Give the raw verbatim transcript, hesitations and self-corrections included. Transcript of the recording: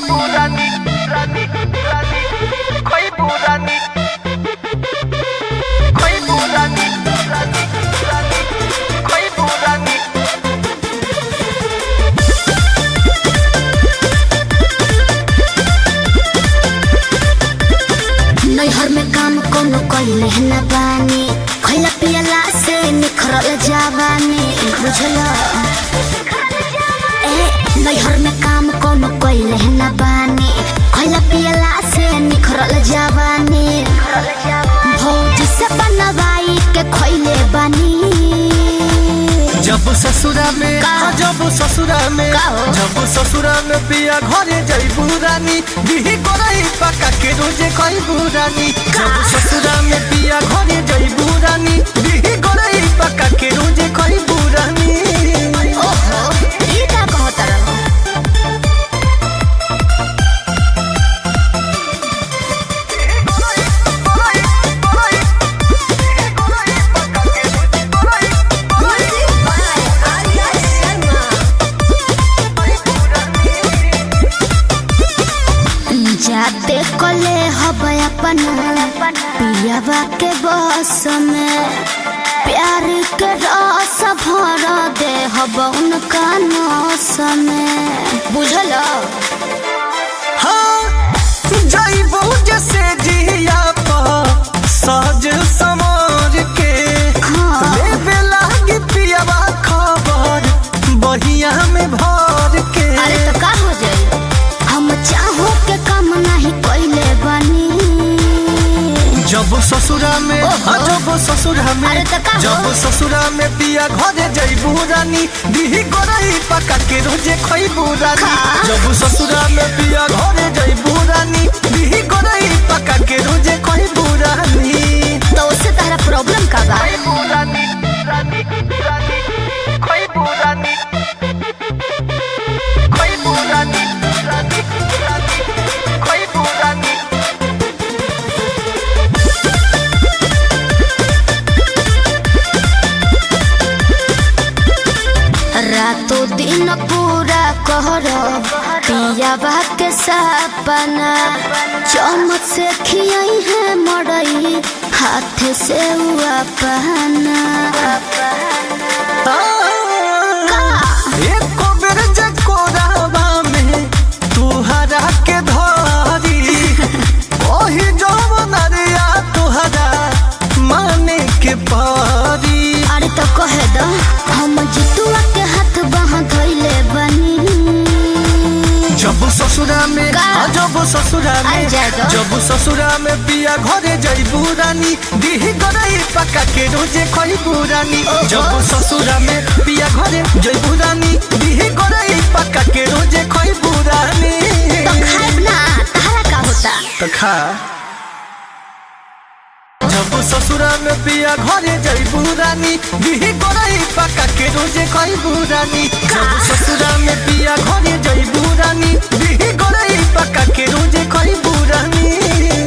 burani, rani, rani, koi burani, koi burani, rani, rani, koi burani. नैहर में काम कोनो कइले न बानी, खइला पियला से निखरल जवानी, बुझला। ए नैहर में काम कोनो कइले न बानी, खइला पियला से निखरल जवानी, भौजी से बनवाई के खइले बानी। जब ससुरा में जब ससुरा में जब ससुरा में पिया घरे जइबू रानी, बिही करई पका के रोजे खइबू रानी। जब ससुरा में पिया घरे जइबू रानी, बिही करई पका के रोजे खइबू रानी। ओहो ई का कहत रहो। जाते कले हब अपना पियावा के बस में, प्यार के रस भर दे हब उनका नस में, बुझल। हाँ जइबू जैसे जिया पर सज समर के, हाँ। लेबे लागी पियावा खबर बहिया में भर के। अरे तो का हो जाई, हम चाहो के काम नहीं कइले बानी। जब ससुरा में जब ससुरा में अरे तो का हो? जब ससुरा में पिया घरे जइबू रानी, बिही करई पका के रोजे खइबू रानी। का? जब ससुरा में पिया घरे जइबू रानी, बिही करई पका के रोजे खइबू रानी। तो उससे तारा प्रॉब्लम का बा? Koi burani, rani, rani, koi burani, koi burani, rani, rani, koi burani. रातों दिन पूरा कहरब पियावा के सपना, चमच से खियाई है मड़ई हाथ से हुआ पहना। एको बेर जे कोरावा में तुहरा के धरी, ओही जवनरिया तुहरा माने के पारी। अरे तो कहे दो हम जितुआ के हाथ बाह धइले बनी। जब ससुरा में का? जब ससुरा में अरे जाए दो। जब ससुरा में पिया घरे जइबू रानी, बिही करई पका के रोजे खइबू रानी। ओहो। जब ससुरा में पिया घरे जइबू रानी, बिही करई पका के रोजे खइबू रानी। तो खाइब ना, तारा का होता? तो खा। जब ससुरा में पिया घरे जइबू रानी, बिही करई पका के रोजे खइबू रानी। जब ससुरा में पिया घरे जइबू रानी, बिही करई पका के रोजे खइबू रानी।